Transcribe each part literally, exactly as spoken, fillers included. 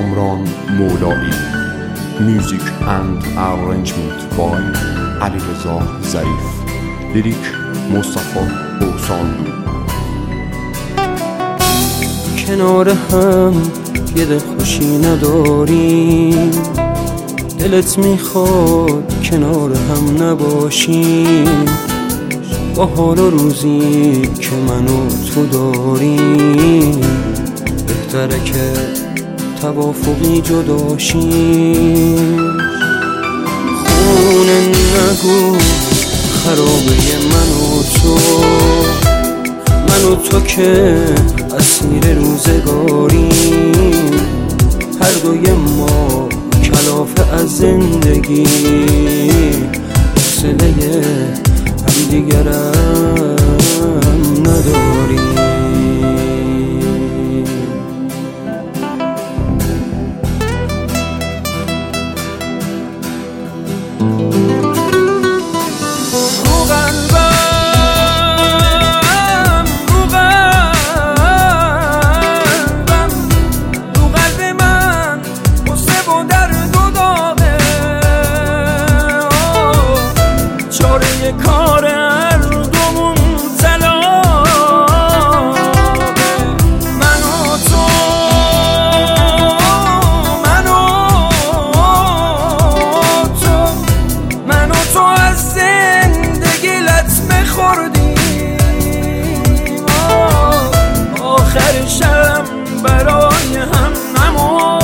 کامران مولایی. Music and arrangement by علیرضا ظریف. لیریک مصطفی اوسانلو. کنار هم یه دل خوشی نداریم، دلت میخواد کنار هم نباشیم، با حال و روزی که من و تو داریم بهتره که توافقی جداشیم. خونه نگو خرابه من و تو، من و تو که اسیر روزگاریم، هر دوی ما کلافه از زندگی، حوصله همدیگرم نداریم. کار هر دومون طلاقه، من و تو، من و تو، من و تو از زندگی لطمه خوردیم، آخرشم برای هم نمون.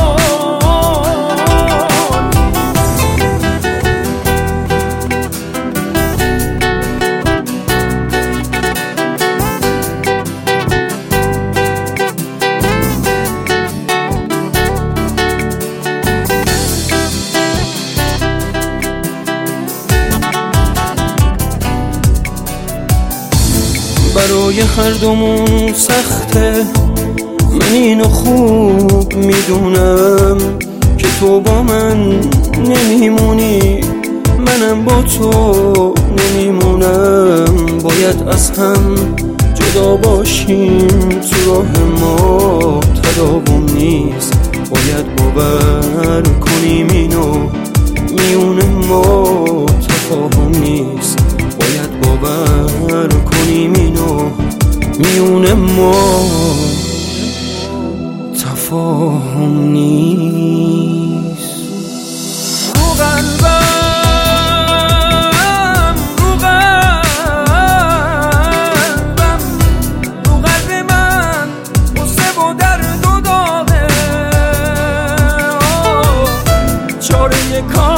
برای هر دومون سخته، من اینو خوب میدونم که تو با من نمیمونی، منم با تو نمیمونم. باید از هم جدا باشیم، تو راه ما تداوم نیست، باید باور کنیم اینو، میون ما تفاهم نیست، باید باور کنیم اینو، میون ما تفاهم نیست. رو قلبم، رو قلبم، رو قلب من غصه و درد و داغه، چاره کار